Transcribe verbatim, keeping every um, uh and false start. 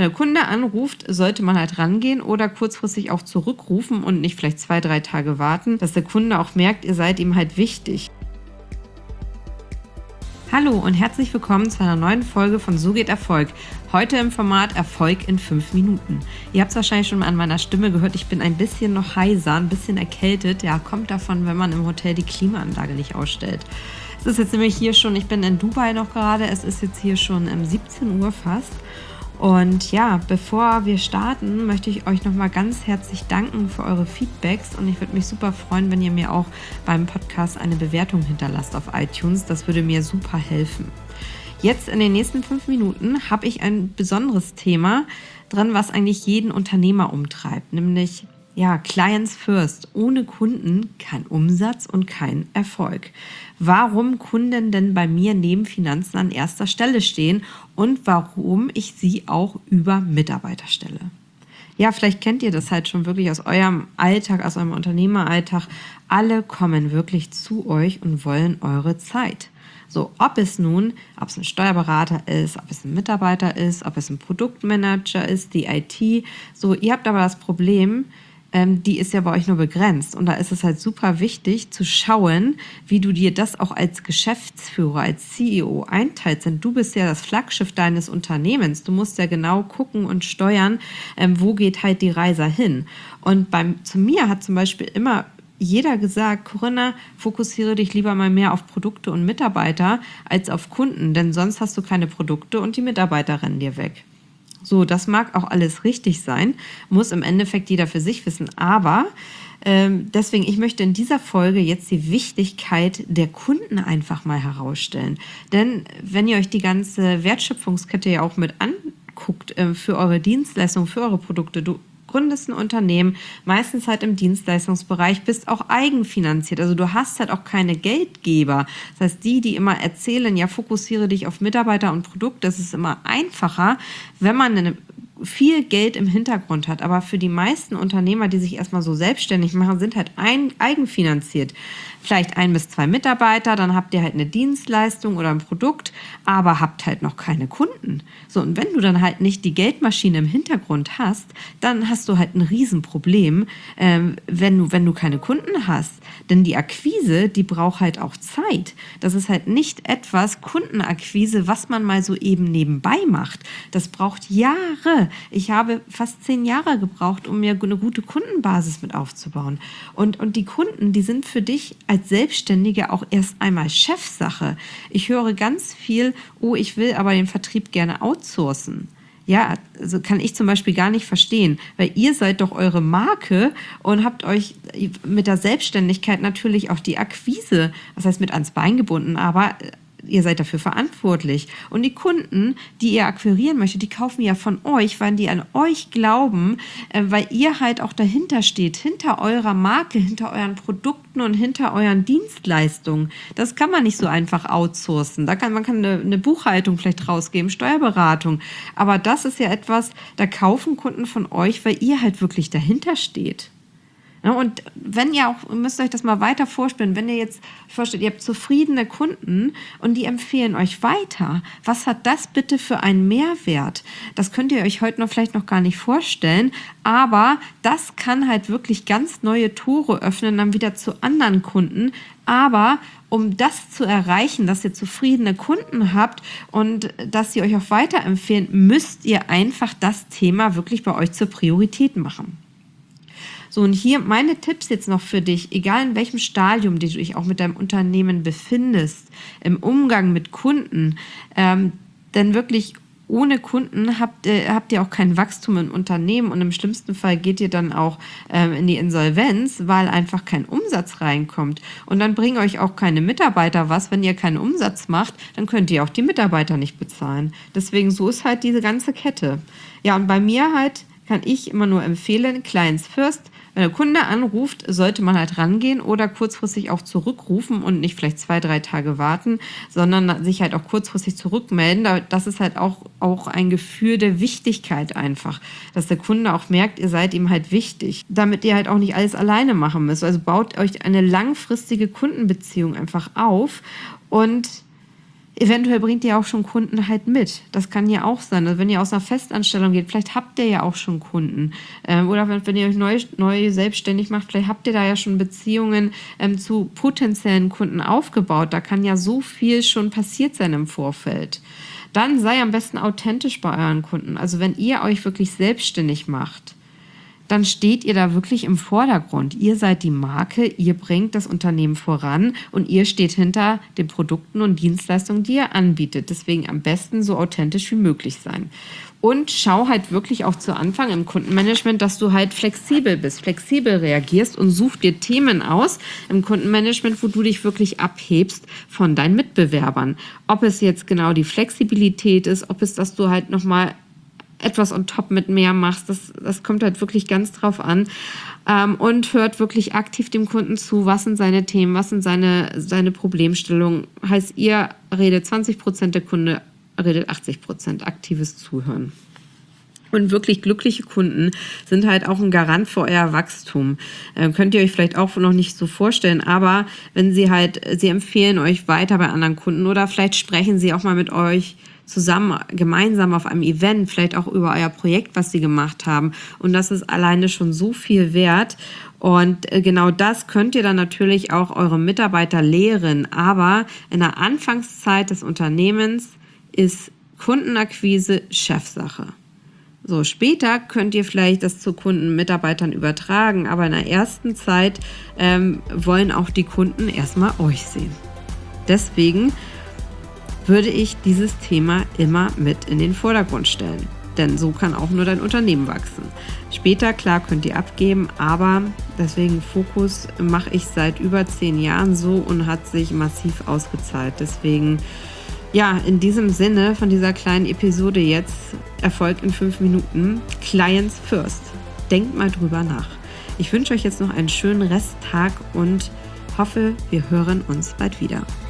Wenn der Kunde anruft, sollte man halt rangehen oder kurzfristig auch zurückrufen und nicht vielleicht zwei, drei Tage warten, dass der Kunde auch merkt, ihr seid ihm halt wichtig. Hallo und herzlich willkommen zu einer neuen Folge von So geht Erfolg. Heute im Format Erfolg in fünf Minuten. Ihr habt es wahrscheinlich schon mal an meiner Stimme gehört, ich bin ein bisschen noch heiser, ein bisschen erkältet. Ja, kommt davon, wenn man im Hotel die Klimaanlage nicht ausstellt. Es ist jetzt nämlich hier schon, ich bin in Dubai noch gerade, es ist jetzt hier schon um siebzehn Uhr fast. Und ja, bevor wir starten, möchte ich euch nochmal ganz herzlich danken für eure Feedbacks und ich würde mich super freuen, wenn ihr mir auch beim Podcast eine Bewertung hinterlasst auf iTunes. Das würde mir super helfen. Jetzt in den nächsten fünf Minuten habe ich ein besonderes Thema dran, was eigentlich jeden Unternehmer umtreibt, nämlich ja, Clients First. Ohne Kunden kein Umsatz und kein Erfolg. Warum Kunden denn bei mir neben Finanzen an erster Stelle stehen und warum ich sie auch über Mitarbeiter stelle. Ja, vielleicht kennt ihr das halt schon wirklich aus eurem Alltag, aus eurem Unternehmeralltag. Alle kommen wirklich zu euch und wollen eure Zeit. So, ob es nun, ob es ein Steuerberater ist, ob es ein Mitarbeiter ist, ob es ein Produktmanager ist, die I T. So, ihr habt aber das Problem, ähm, die ist ja bei euch nur begrenzt. Und da ist es halt super wichtig zu schauen, wie du dir das auch als Geschäftsführer, als C E O einteilst. Denn du bist ja das Flaggschiff deines Unternehmens. Du musst ja genau gucken und steuern, ähm, wo geht halt die Reise hin. Und beim, zu mir hat zum Beispiel immer jeder gesagt, Corinna, fokussiere dich lieber mal mehr auf Produkte und Mitarbeiter als auf Kunden, denn sonst hast du keine Produkte und die Mitarbeiter rennen dir weg. So, das mag auch alles richtig sein, muss im Endeffekt jeder für sich wissen, aber ähm, deswegen, ich möchte in dieser Folge jetzt die Wichtigkeit der Kunden einfach mal herausstellen, denn wenn ihr euch die ganze Wertschöpfungskette ja auch mit anguckt äh, für eure Dienstleistung, für eure Produkte, du gründest ein Unternehmen, meistens halt im Dienstleistungsbereich, bist auch eigenfinanziert. Also du hast halt auch keine Geldgeber. Das heißt, die, die immer erzählen, ja, fokussiere dich auf Mitarbeiter und Produkt, das ist immer einfacher, wenn man eine viel Geld im Hintergrund hat. Aber für die meisten Unternehmer, die sich erstmal so selbstständig machen, sind halt ein, eigenfinanziert. Vielleicht ein bis zwei Mitarbeiter, dann habt ihr halt eine Dienstleistung oder ein Produkt, aber habt halt noch keine Kunden. So, und wenn du dann halt nicht die Geldmaschine im Hintergrund hast, dann hast du halt ein Riesenproblem, ähm, wenn du, wenn du keine Kunden hast. Denn die Akquise, die braucht halt auch Zeit. Das ist halt nicht etwas, Kundenakquise, was man mal so eben nebenbei macht. Das braucht Jahre. Ich habe fast zehn Jahre gebraucht, um mir eine gute Kundenbasis mit aufzubauen. Und, und die Kunden, die sind für dich als Selbstständige auch erst einmal Chefsache. Ich höre ganz viel, oh, ich will aber den Vertrieb gerne outsourcen. Ja, also kann ich zum Beispiel gar nicht verstehen, weil ihr seid doch eure Marke und habt euch mit der Selbstständigkeit natürlich auch die Akquise, das heißt mit ans Bein gebunden, aber ihr seid dafür verantwortlich. Und die Kunden, die ihr akquirieren möchtet, die kaufen ja von euch, weil die an euch glauben, weil ihr halt auch dahinter steht, hinter eurer Marke, hinter euren Produkten und hinter euren Dienstleistungen. Das kann man nicht so einfach outsourcen. Da kann man kann eine, eine Buchhaltung vielleicht rausgeben, Steuerberatung. Aber das ist ja etwas, da kaufen Kunden von euch, weil ihr halt wirklich dahinter steht. Ja, und wenn ihr auch, ihr müsst euch das mal weiter vorstellen, wenn ihr jetzt vorstellt, ihr habt zufriedene Kunden und die empfehlen euch weiter, was hat das bitte für einen Mehrwert? Das könnt ihr euch heute noch vielleicht noch gar nicht vorstellen, aber das kann halt wirklich ganz neue Tore öffnen, dann wieder zu anderen Kunden. Aber um das zu erreichen, dass ihr zufriedene Kunden habt und dass sie euch auch weiterempfehlen, müsst ihr einfach das Thema wirklich bei euch zur Priorität machen. So, und hier meine Tipps jetzt noch für dich, egal in welchem Stadium du dich auch mit deinem Unternehmen befindest, im Umgang mit Kunden, ähm, denn wirklich ohne Kunden habt, äh, habt ihr auch kein Wachstum im Unternehmen und im schlimmsten Fall geht ihr dann auch ähm, in die Insolvenz, weil einfach kein Umsatz reinkommt. Und dann bringen euch auch keine Mitarbeiter was. Wenn ihr keinen Umsatz macht, dann könnt ihr auch die Mitarbeiter nicht bezahlen. Deswegen so ist halt diese ganze Kette. Ja, und bei mir halt kann ich immer nur empfehlen, Clients First. Wenn der Kunde anruft, sollte man halt rangehen oder kurzfristig auch zurückrufen und nicht vielleicht zwei, drei Tage warten, sondern sich halt auch kurzfristig zurückmelden. Das ist halt auch, auch ein Gefühl der Wichtigkeit einfach, dass der Kunde auch merkt, ihr seid ihm halt wichtig, damit ihr halt auch nicht alles alleine machen müsst. Also baut euch eine langfristige Kundenbeziehung einfach auf und eventuell bringt ihr auch schon Kunden halt mit. Das kann ja auch sein. Also wenn ihr aus einer Festanstellung geht, vielleicht habt ihr ja auch schon Kunden. Ähm, oder wenn, wenn ihr euch neu, neu selbstständig macht, vielleicht habt ihr da ja schon Beziehungen ähm, zu potenziellen Kunden aufgebaut. Da kann ja so viel schon passiert sein im Vorfeld. Dann sei am besten authentisch bei euren Kunden. Also wenn ihr euch wirklich selbstständig macht, dann steht ihr da wirklich im Vordergrund. Ihr seid die Marke, ihr bringt das Unternehmen voran und ihr steht hinter den Produkten und Dienstleistungen, die ihr anbietet. Deswegen am besten so authentisch wie möglich sein. Und schau halt wirklich auch zu Anfang im Kundenmanagement, dass du halt flexibel bist, flexibel reagierst und such dir Themen aus im Kundenmanagement, wo du dich wirklich abhebst von deinen Mitbewerbern. Ob es jetzt genau die Flexibilität ist, ob es, dass du halt nochmal etwas on top mit mehr machst, das, das kommt halt wirklich ganz drauf an. Ähm, und hört wirklich aktiv dem Kunden zu, was sind seine Themen, was sind seine, seine Problemstellungen. Heißt, ihr redet zwanzig Prozent, der Kunde redet achtzig Prozent, aktives Zuhören. Und wirklich glückliche Kunden sind halt auch ein Garant für euer Wachstum. Ähm, könnt ihr euch vielleicht auch noch nicht so vorstellen, aber wenn sie halt, sie empfehlen euch weiter bei anderen Kunden oder vielleicht sprechen sie auch mal mit euch zusammen, gemeinsam auf einem Event, vielleicht auch über euer Projekt, was sie gemacht haben. Und das ist alleine schon so viel wert. Und genau das könnt ihr dann natürlich auch eure Mitarbeiter lehren. Aber in der Anfangszeit des Unternehmens ist Kundenakquise Chefsache. So, später könnt ihr vielleicht das zu Kunden, Mitarbeitern übertragen, aber in der ersten Zeit ähm, wollen auch die Kunden erstmal euch sehen. Deswegen würde ich dieses Thema immer mit in den Vordergrund stellen. Denn so kann auch nur dein Unternehmen wachsen. Später, klar, könnt ihr abgeben, aber deswegen Fokus mache ich seit über zehn Jahren so und hat sich massiv ausgezahlt. Deswegen, ja, in diesem Sinne von dieser kleinen Episode jetzt Erfolg in fünf Minuten, Clients first. Denkt mal drüber nach. Ich wünsche euch jetzt noch einen schönen Resttag und hoffe, wir hören uns bald wieder.